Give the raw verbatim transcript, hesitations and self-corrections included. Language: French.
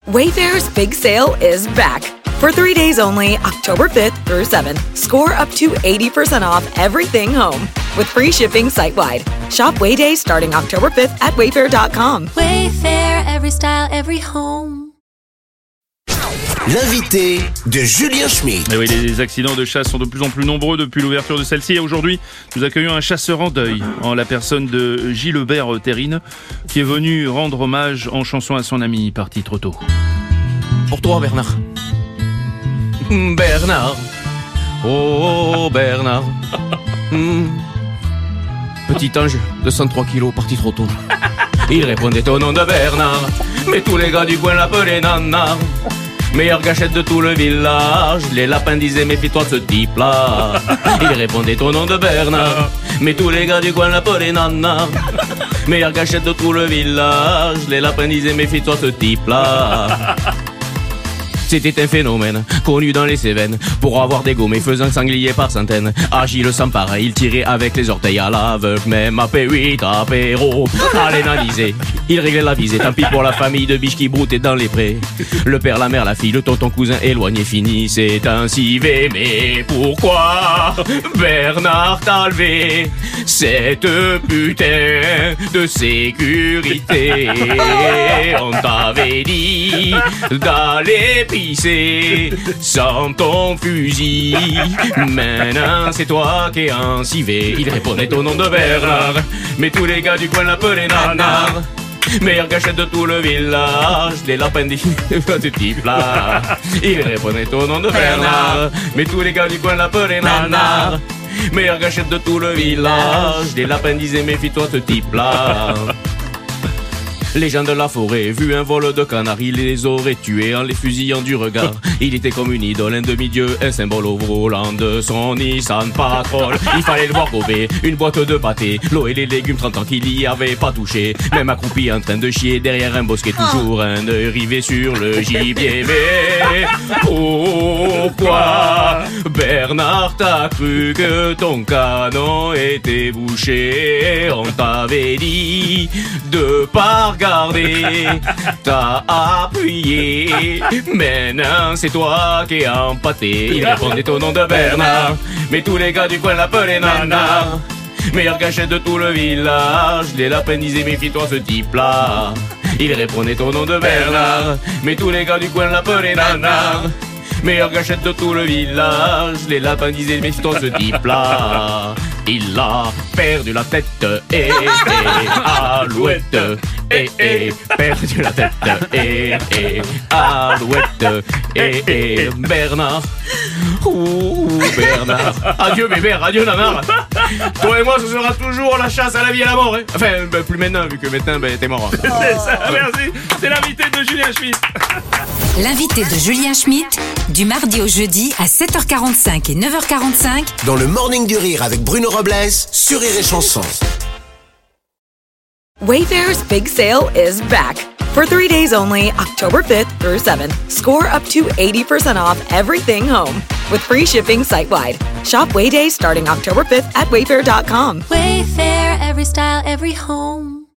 Wayfair's big sale is back. For three days only, October fifth through seventh, score up to eighty percent off everything home with free shipping site-wide. Shop Wayday starting October fifth at wayfair dot com. Wayfair, every style, every home. L'invité de Julien Schmitt. Et oui, les accidents de chasse sont de plus en plus nombreux depuis l'ouverture de celle-ci. Et aujourd'hui, nous accueillons un chasseur en deuil, en la personne de Gilbert Terrine, qui est venu rendre hommage en chanson à son ami parti trop tôt. Pour toi, Bernard. Bernard. Oh, Bernard. Mmh. Petit ange de cent trois kilos parti trop tôt. Il répondait au nom de Bernard, mais tous les gars du coin l'appelaient Nana. Meilleure gâchette de tout le village. Les lapins disaient méfie-toi de ce type-là. Il répondait au nom de Bernard, mais tous les gars du coin l'appelaient Nana. Meilleure gâchette de tout le village. Les lapins disaient méfie-toi de ce type-là. C'était un phénomène, connu dans les Cévennes, pour avoir dégommé faisant sanglier par centaines. Agile sans pareil, il tirait avec les orteils à l'aveugle, même à P huit apéro. Allez n'analyser, il réglait la visée, tant pis pour la famille de biches qui broutaient dans les prés. Le père, la mère, la fille, le tonton, cousin éloigné finissait ainsi V. Mais pourquoi Bernard t'a levé cette putain de sécurité? On t'avait dit d'aller pisser sans ton fusil. Maintenant c'est toi qui es un civet. Il répondait au nom de Bernard, mais tous les gars du coin l'appelaient Nanar. Meilleure gâchette de tout le village. Les lapins disent ce type là. Il répondait au nom de Bernard, mais tous les gars du coin l'appelaient Nanar. Meilleure gâchette de tout le village. Les lapins disaient méfie-toi de ce type là. Les gens de la forêt, vu un vol de canards, ils les auraient tués en les fusillant du regard. Il était comme une idole, un demi-dieu, un symbole au volant de son Nissan Patrol. Il fallait le voir gober, une boîte de pâté, l'eau et les légumes, trente ans qu'il y avait pas touché. Même accroupi en train de chier derrière un bosquet, toujours un œil rivé sur le gibier. Mais pourquoi Bernard t'a cru que ton canon était bouché? On t'avait dit de pas regarder, t'as appuyé. Maintenant c'est toi qui es empâté. Il répondait au nom de Bernard, mais tous les gars du coin l'appelaient Nana. Meilleure gâchette de tout le village. Les lapins disaient méfie-toi ce type là. Il répondait au nom de Bernard, mais tous les gars du coin l'appelaient Nana. Meilleure gâchette de tout le village. Les lapins disaient méfie-toi ce type là. Il a perdu la tête, et, et alouette, et, et perdu la tête, et, et alouette, et, et Bernard, ouh Bernard, adieu bébé, adieu Nanar. Toi et moi ce sera toujours la chasse à la vie et à la mort, hein. Enfin ben, plus maintenant vu que maintenant ben, t'es mort. C'est ça, merci, c'est l'invité de Julien Schmitt. L'invité de Julien Schmitt, du mardi au jeudi à sept heures quarante-cinq et neuf heures quarante-cinq Dans le Morning du Rire avec Bruno Robles sur Rire et Chanson. Wayfair's big sale is back. For three days only, October fifth through seventh, score up to eighty percent off everything home with free shipping site-wide. Shop Wayday starting October fifth at wayfair dot com. Wayfair, every style, every home.